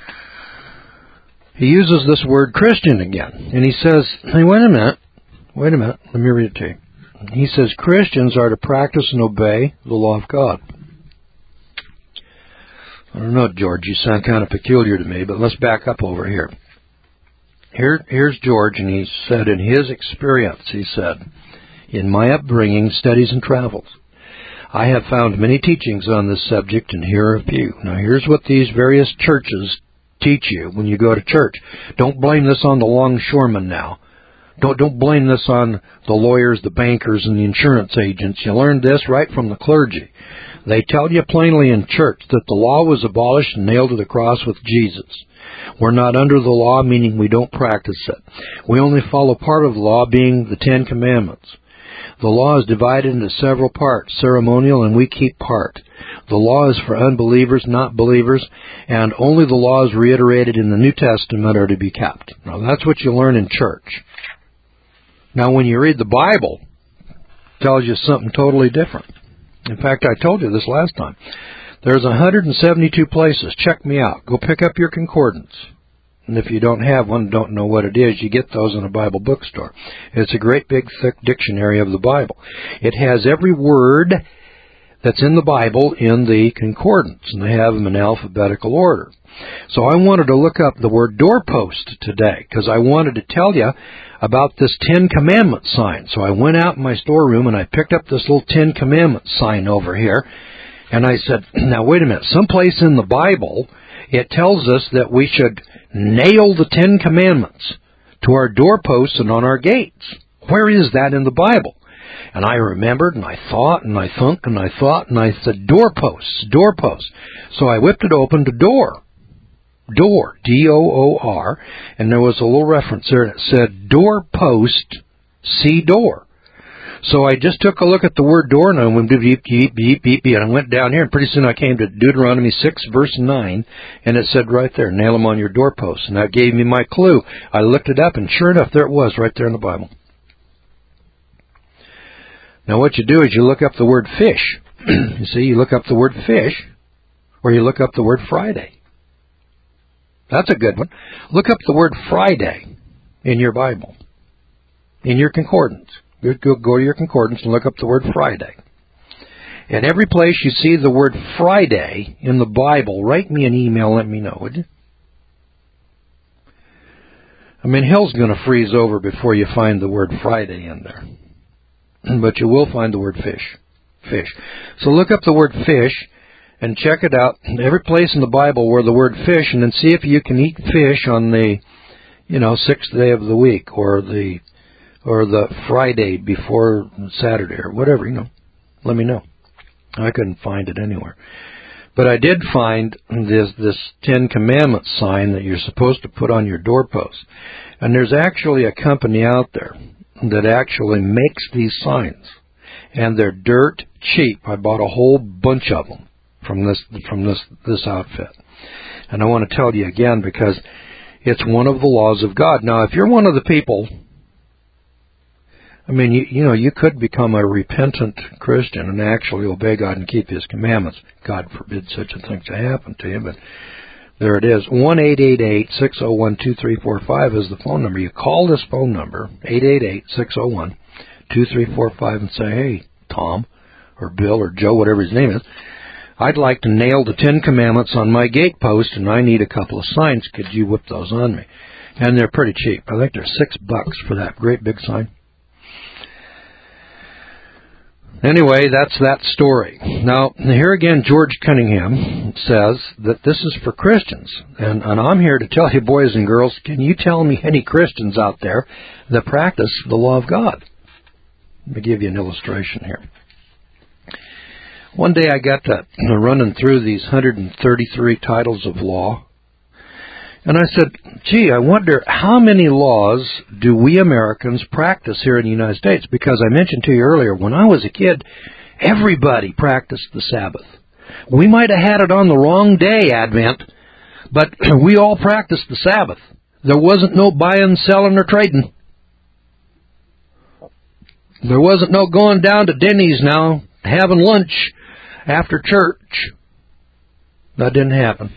[SPEAKER 1] He uses this word Christian again, and he says, hey, wait a minute. Wait a minute, let me read it to you. He says, Christians are to practice and obey the law of God. I don't know, George, you sound kind of peculiar to me, but let's back up over here. Here, here's George, and he said in his experience, he said, in my upbringing, studies, and travels, I have found many teachings on this subject, and here are a few. Now, here's what these various churches teach you when you go to church. Don't blame this on the longshoremen now. Don't, don't blame this on the lawyers, the bankers, and the insurance agents. You learned this right from the clergy. They tell you plainly in church that the law was abolished and nailed to the cross with Jesus. We're not under the law, meaning we don't practice it. We only follow part of the law, being the Ten Commandments. The law is divided into several parts, ceremonial, and we keep part. The law is for unbelievers, not believers, and only the laws reiterated in the New Testament are to be kept. Now, that's what you learn in church. Now, when you read the Bible, it tells you something totally different. In fact, I told you this last time. There's one hundred seventy-two places. Check me out. Go pick up your concordance. And if you don't have one, don't know what it is, you get those in a Bible bookstore. It's a great big thick dictionary of the Bible. It has every word that's in the Bible in the concordance, and they have them in alphabetical order. So I wanted to look up the word doorpost today, because I wanted to tell you about this Ten Commandments sign. So I went out in my storeroom and I picked up this little Ten Commandments sign over here, and I said, now wait a minute, someplace in the Bible it tells us that we should nail the Ten Commandments to our doorposts and on our gates. Where is that in the Bible? And I remembered, and I thought, and I thunk, and I thought, and I said, doorposts, doorposts. So I whipped it open to door. Door, D O O R, and there was a little reference there that said, doorpost, see door. So I just took a look at the word door, and I went beep, beep, beep, beep, beep, and I went down here, and pretty soon I came to Deuteronomy six, verse nine, and it said right there, nail them on your doorposts. And that gave me my clue. I looked it up, and sure enough, there it was, right there in the Bible. Now what you do is you look up the word fish. You see, you look up the word fish, or you look up the word Friday. That's a good one. Look up the word Friday in your Bible, in your concordance. Go, go to your concordance and look up the word Friday. And every place you see the word Friday in the Bible, write me an email, let me know, would you? I mean, hell's going to freeze over before you find the word Friday in there. But you will find the word fish. Fish. So look up the word fish and check it out. Every place in the Bible where the word fish, and then see if you can eat fish on the, you know, sixth day of the week, or the or the Friday before Saturday, or whatever, you know. Let me know. I couldn't find it anywhere. But I did find this this Ten Commandments sign that you're supposed to put on your doorpost. And there's actually a company out there that actually makes these signs. And they're dirt cheap. I bought a whole bunch of them from this from this this outfit. And I want to tell you again, because it's one of the laws of God. Now, if you're one of the people, I mean, you, you know, you could become a repentant Christian and actually obey God and keep His commandments. God forbid such a thing to happen to you, but there it is. one eight eight eight, six oh one, two three four five is the phone number. You call this phone number, eight eight eight, six oh one, two three four five, and say, hey, Tom, or Bill, or Joe, whatever his name is, I'd like to nail the Ten Commandments on my gatepost, and I need a couple of signs. Could you whip those on me? And they're pretty cheap. I think they're six bucks for that great big sign. Anyway, that's that story. Now, here again, George Cunningham says that this is for Christians. And, and I'm here to tell you, boys and girls, can you tell me any Christians out there that practice the law of God? Let me give you an illustration here. One day I got to running through these one hundred thirty-three titles of law, And I said, gee, I wonder how many laws do we Americans practice here in the United States? Because I mentioned to you earlier, when I was a kid, everybody practiced the Sabbath. We might have had it on the wrong day, Advent, but we all practiced the Sabbath. There wasn't no buying, selling, or trading. There wasn't no going down to Denny's now, having lunch after church. That didn't happen.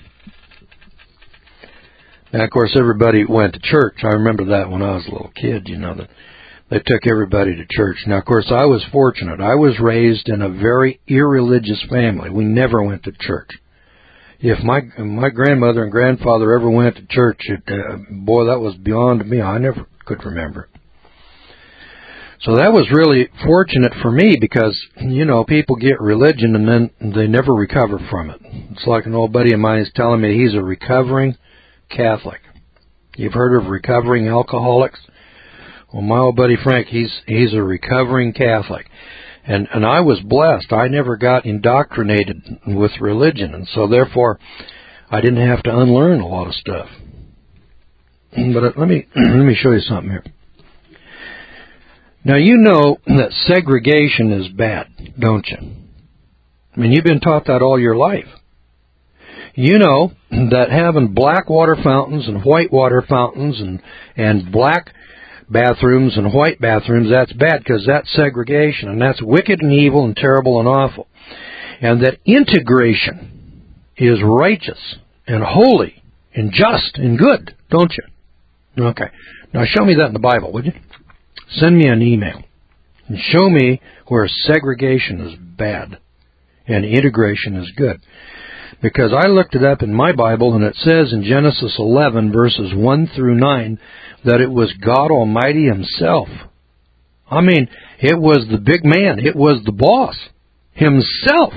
[SPEAKER 1] And, of course, everybody went to church. I remember that when I was a little kid, you know, that they took everybody to church. Now, of course, I was fortunate. I was raised in a very irreligious family. We never went to church. If my my grandmother and grandfather ever went to church, it, uh, boy, that was beyond me. I never could remember it. So that was really fortunate for me because, you know, people get religion and then they never recover from it. It's like an old buddy of mine is telling me he's a recovering Catholic. You've heard of recovering alcoholics? Well, my old buddy Frank, he's he's a recovering Catholic. And and I was blessed. I never got indoctrinated with religion, and so therefore I didn't have to unlearn a lot of stuff. But let me let me show you something here. Now, you know that segregation is bad, don't you? I mean, you've been taught that all your life. You know that having black water fountains and white water fountains and, and black bathrooms and white bathrooms, that's bad because that's segregation, and that's wicked and evil and terrible and awful. And that integration is righteous and holy and just and good, don't you? Okay. Now, show me that in the Bible, would you? Send me an email and show me where segregation is bad and integration is good. Because I looked it up in my Bible, and it says in Genesis eleven, verses one through nine, that it was God Almighty Himself. I mean, it was the big man. It was the boss Himself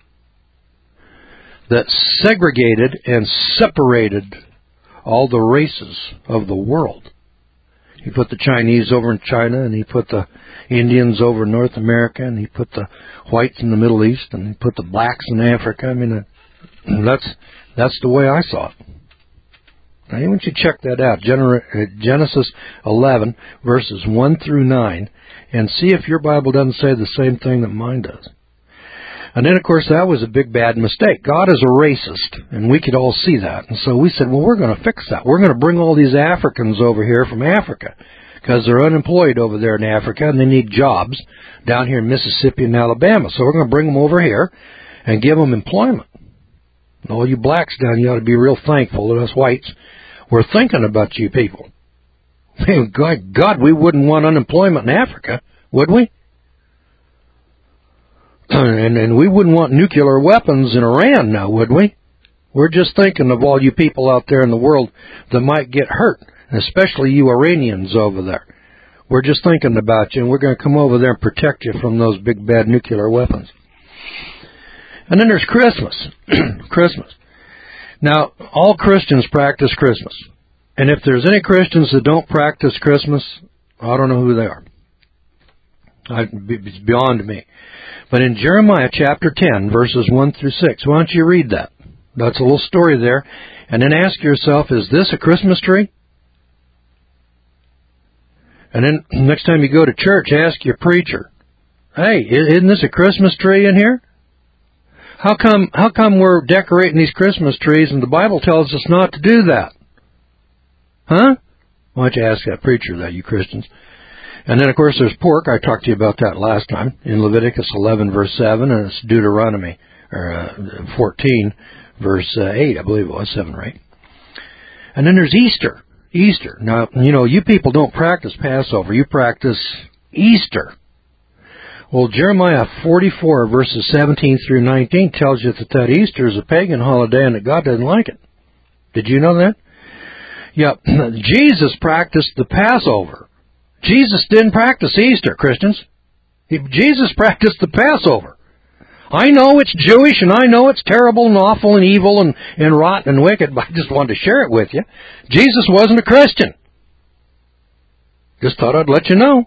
[SPEAKER 1] that segregated and separated all the races of the world. He put the Chinese over in China, and He put the Indians over in North America, and He put the whites in the Middle East, and He put the blacks in Africa. I mean, that's that's the way I saw it. Now, I want you to check that out, Genesis eleven, verses one through nine, and see if your Bible doesn't say the same thing that mine does. And then, of course, that was a big, bad mistake. God is a racist, and we could all see that. And so we said, well, we're going to fix that. We're going to bring all these Africans over here from Africa because they're unemployed over there in Africa, and they need jobs down here in Mississippi and Alabama. So we're going to bring them over here and give them employment. And all you blacks down, you ought to be real thankful that us whites were thinking about you people. God, God, we wouldn't want unemployment in Africa, would we? And, and we wouldn't want nuclear weapons in Iran now, would we? We're just thinking of all you people out there in the world that might get hurt, especially you Iranians over there. We're just thinking about you, and we're going to come over there and protect you from those big, bad nuclear weapons. And then there's Christmas. Christmas. Now, all Christians practice Christmas. And if there's any Christians that don't practice Christmas, I don't know who they are. I, it's beyond me. But in Jeremiah chapter ten, verses one through six, why don't you read that? That's a little story there. And then ask yourself, is this a Christmas tree? And then next time you go to church, ask your preacher, hey, isn't this a Christmas tree in here? How come, how come we're decorating these Christmas trees and the Bible tells us not to do that? Huh? Why don't you ask that preacher that, you Christians? And then, of course, there's pork. I talked to you about that last time in Leviticus eleven, verse seven, and it's Deuteronomy or uh, fourteen, verse uh, eight, I believe it was, seven or eight. And then there's Easter. Easter. Now, you know, you people don't practice Passover. You practice Easter. Well, Jeremiah forty-four, verses seventeen through nineteen tells you that that Easter is a pagan holiday and that God doesn't like it. Did you know that? Yeah, Jesus practiced the Passover. Jesus didn't practice Easter, Christians. He, Jesus practiced the Passover. I know it's Jewish, and I know it's terrible and awful and evil and, and rotten and wicked, but I just wanted to share it with you. Jesus wasn't a Christian. Just thought I'd let you know.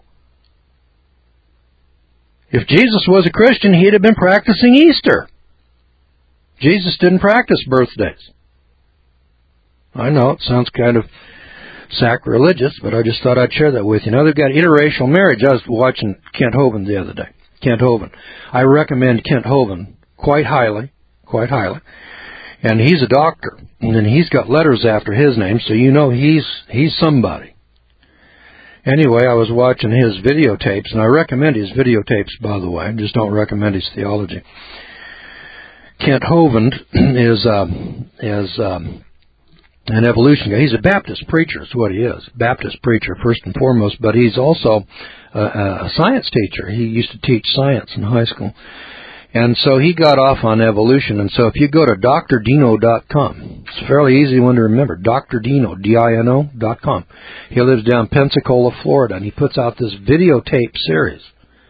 [SPEAKER 1] If Jesus was a Christian, he'd have been practicing Easter. Jesus didn't practice birthdays. I know it sounds kind of sacrilegious, but I just thought I'd share that with you. Now, they've got interracial marriage. I was watching Kent Hovind the other day. Kent Hovind. I recommend Kent Hovind quite highly, quite highly. And he's a doctor, and then he's got letters after his name, so you know he's he's somebody. Anyway, I was watching his videotapes, and I recommend his videotapes, by the way. I just don't recommend his theology. Kent Hovind is um, is um, an evolution guy. He's a Baptist preacher, is what he is. Baptist preacher, first and foremost, but he's also a, a science teacher. He used to teach science in high school. And so he got off on evolution. And so if you go to D R Dino dot com, it's a fairly easy one to remember, D R Dino, D I N O dot com. He lives down Pensacola, Florida, and he puts out this videotape series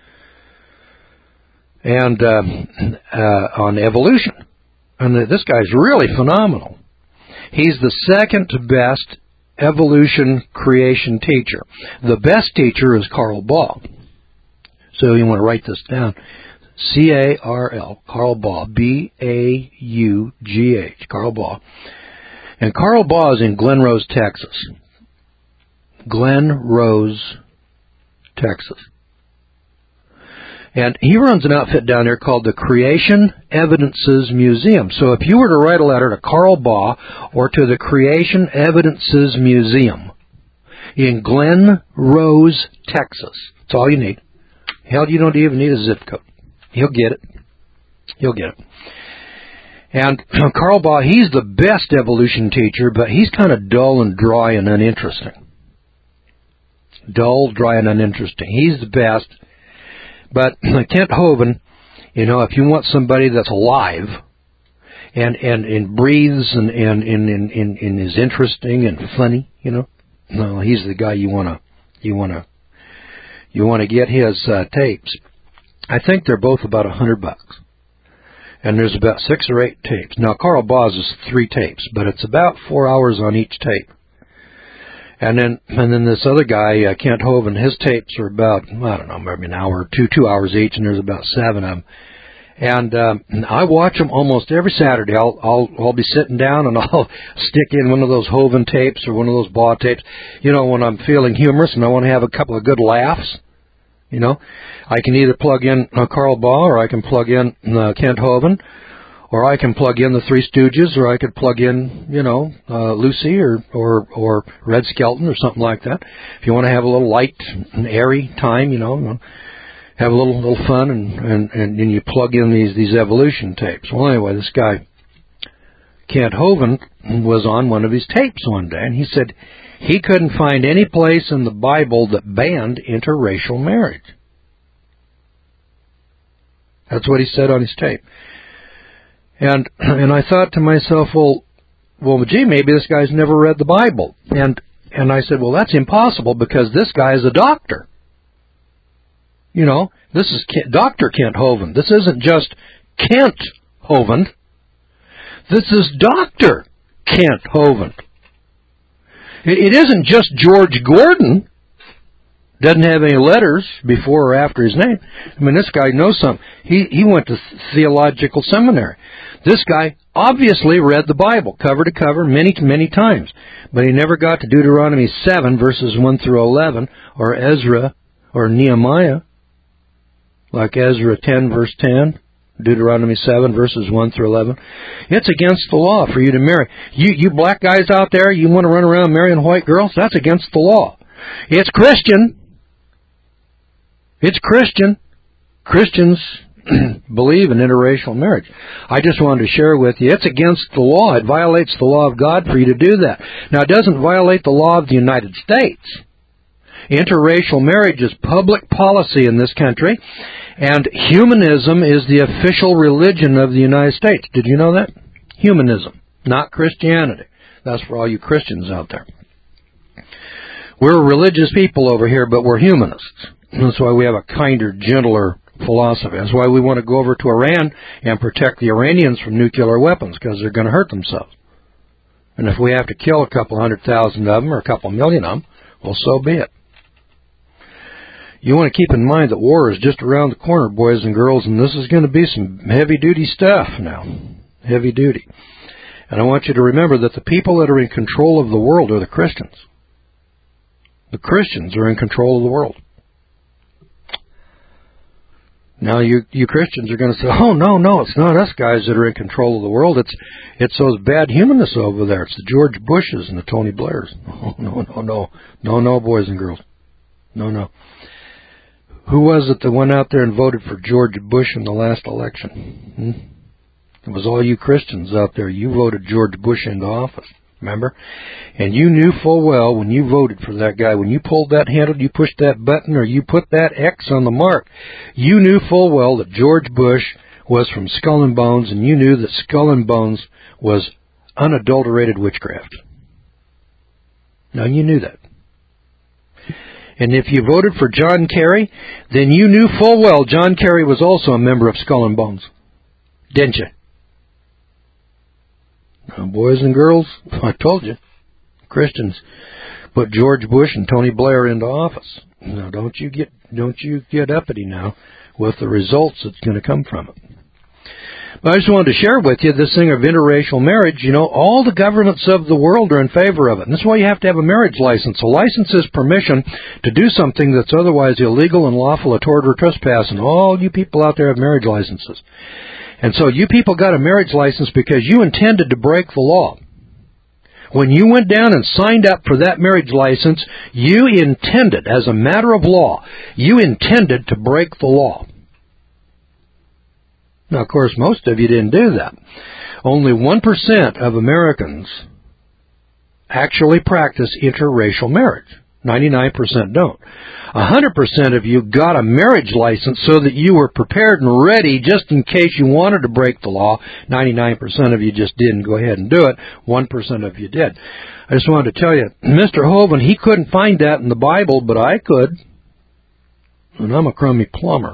[SPEAKER 1] and uh, uh, on evolution. And this guy's really phenomenal. He's the second best evolution creation teacher. The best teacher is Carl Baugh. So you want to write this down. C A R L, Carl Baugh, B A U G H, Carl Baugh. And Carl Baugh is in Glen Rose, Texas. Glen Rose, Texas. And he runs an outfit down there called the Creation Evidences Museum. So if you were to write a letter to Carl Baugh or to the Creation Evidences Museum in Glen Rose, Texas, that's all you need. Hell, you don't even need a zip code. He'll get it. He'll get it. And Carl Baugh, he's the best evolution teacher, but he's kind of dull and dry and uninteresting. Dull, dry, and uninteresting. He's the best. But Kent Hovind, you know, if you want somebody that's alive and and, and breathes and, and, and, and, and, and is interesting and funny, you know, no, he's the guy you want to you want to you want to get his uh, tapes. I think they're both about a hundred bucks, and there's about six or eight tapes. Now, Carl Baugh's is three tapes, but it's about four hours on each tape. And then, and then this other guy, uh, Kent Hovind, his tapes are about, I don't know, maybe an hour or two, two hours each, and there's about seven of them. And um, I watch them almost every Saturday. I'll, I'll, I'll be sitting down and I'll stick in one of those Hovind tapes or one of those Baugh tapes. You know, when I'm feeling humorous and I want to have a couple of good laughs. You know, I can either plug in uh, Carl Baugh, or I can plug in uh, Kent Hovind, or I can plug in the Three Stooges, or I could plug in, you know, uh, Lucy or, or or Red Skelton or something like that. If you want to have a little light and airy time, you know, have a little little fun, and and and, and you plug in these these evolution tapes. Well, anyway, this guy Kent Hovind was on one of his tapes one day, and he said he couldn't find any place in the Bible that banned interracial marriage. That's what he said on his tape. And and I thought to myself, well, well, gee, maybe this guy's never read the Bible. And and I said, well, that's impossible because this guy is a doctor. You know, this is Doctor Kent Hovind. This isn't just Kent Hovind. This is Doctor Kent Hovind. It isn't just George Gordon. Doesn't have any letters before or after his name. I mean, this guy knows something. He he went to theological seminary. This guy obviously read the Bible cover to cover many, many times. But he never got to Deuteronomy seven, verses one through eleven, or Ezra, or Nehemiah, like Ezra ten, verse ten. Deuteronomy seven, verses one through eleven. It's against the law for you to marry. You you black guys out there, you want to run around marrying white girls? That's against the law. It's Christian. It's Christian. Christians believe in interracial marriage. I just wanted to share with you, it's against the law. It violates the law of God for you to do that. Now, it doesn't violate the law of the United States. Interracial marriage is public policy in this country, and humanism is the official religion of the United States. Did you know that? Humanism, not Christianity. That's for all you Christians out there. We're religious people over here, but we're humanists. That's why we have a kinder, gentler philosophy. That's why we want to go over to Iran and protect the Iranians from nuclear weapons, because they're going to hurt themselves. And if we have to kill a couple hundred thousand of them or a couple million of them, well, so be it. You want to keep in mind that war is just around the corner, boys and girls, and this is going to be some heavy-duty stuff now. Heavy-duty. And I want you to remember that the people that are in control of the world are the Christians. The Christians are in control of the world. Now you you Christians are going to say, oh, no, no, it's not us guys that are in control of the world. It's it's those bad humanists over there. It's the George Bushes and the Tony Blairs. No, no, no, no. No, no, boys and girls. No, no. Who was it that went out there and voted for George Bush in the last election? Hmm? It was all you Christians out there. You voted George Bush into office, remember? And you knew full well when you voted for that guy, when you pulled that handle, you pushed that button, or you put that X on the mark, you knew full well that George Bush was from Skull and Bones, and you knew that Skull and Bones was unadulterated witchcraft. Now, you knew that. And if you voted for John Kerry, then you knew full well John Kerry was also a member of Skull and Bones. Didn't you? Now, boys and girls, I told you, Christians put George Bush and Tony Blair into office. Now, don't you get don't you get uppity now with the results that's going to come from it. But I just wanted to share with you this thing of interracial marriage. You know, all the governments of the world are in favor of it. And that's why you have to have a marriage license. A license is permission to do something that's otherwise illegal and lawful, a tort or trespass. And all you people out there have marriage licenses. And so you people got a marriage license because you intended to break the law. When you went down and signed up for that marriage license, you intended, as a matter of law, you intended to break the law. Now, of course, most of you didn't do that. Only one percent of Americans actually practice interracial marriage. ninety-nine percent don't. one hundred percent of you got a marriage license so that you were prepared and ready just in case you wanted to break the law. ninety-nine percent of you just didn't go ahead and do it. one percent of you did. I just wanted to tell you, Mister Hovind, he couldn't find that in the Bible, but I could. And I'm a crummy plumber.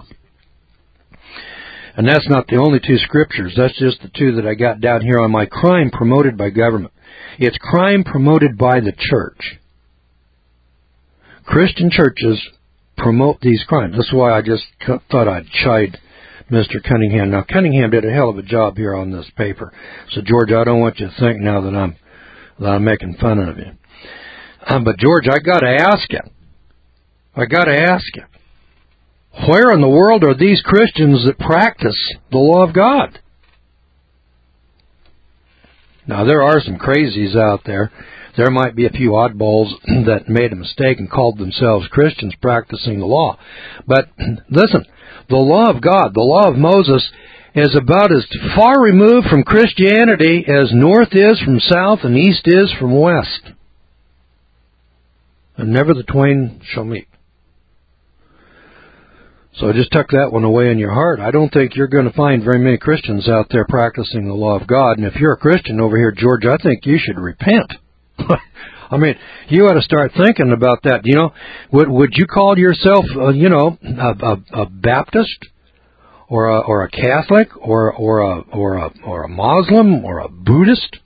[SPEAKER 1] And that's not the only two scriptures. That's just the two that I got down here on my crime promoted by government. It's crime promoted by the church. Christian churches promote these crimes. That's why I just thought I'd chide Mister Cunningham. Now, Cunningham did a hell of a job here on this paper. So, George, I don't want you to think now that I'm that I'm making fun of you. Um, but, George, I got to ask you. I got to ask you. Where in the world are these Christians that practice the law of God? Now, there are some crazies out there. There might be a few oddballs that made a mistake and called themselves Christians practicing the law. But listen, the law of God, the law of Moses, is about as far removed from Christianity as north is from south and east is from west. And never the twain shall meet. So just tuck that one away in your heart. I don't think you're going to find very many Christians out there practicing the law of God. And if you're a Christian over here, George, I think you should repent. I mean, you ought to start thinking about that. You know, would would you call yourself, uh, you know, a, a, a Baptist, or a or a Catholic, or or a or a or a Muslim, or a Buddhist?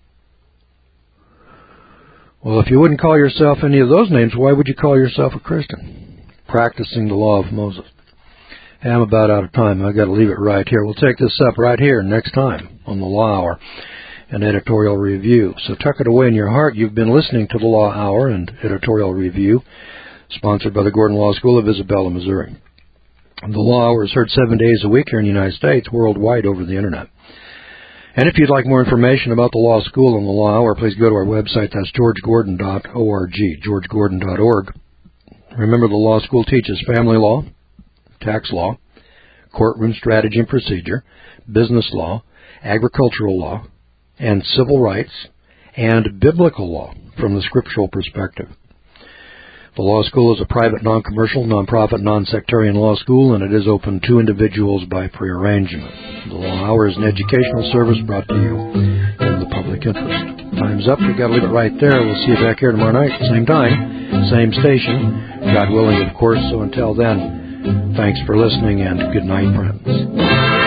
[SPEAKER 1] Well, if you wouldn't call yourself any of those names, why would you call yourself a Christian, practicing the law of Moses? Hey, I'm about out of time. I've got to leave it right here. We'll take this up right here next time on the Law Hour, an editorial review. So tuck it away in your heart. You've been listening to the Law Hour and editorial review, sponsored by the Gordon Law School of Isabella, Missouri. The Law Hour is heard seven days a week here in the United States, worldwide over the Internet. And if you'd like more information about the Law School and the Law Hour, please go to our website. That's george gordon dot org, george gordon dot org. Remember, the Law School teaches family law, tax law, courtroom strategy and procedure, business law, agricultural law, and civil rights, and biblical law from the scriptural perspective. The law school is a private, non-commercial, non-profit, non-sectarian law school, and it is open to individuals by prearrangement. The Law Hour is an educational service brought to you in the public interest. Time's up. We've got to leave it right there. We'll see you back here tomorrow night, same time, same station, God willing, of course. So until then, thanks for listening, and good night, friends.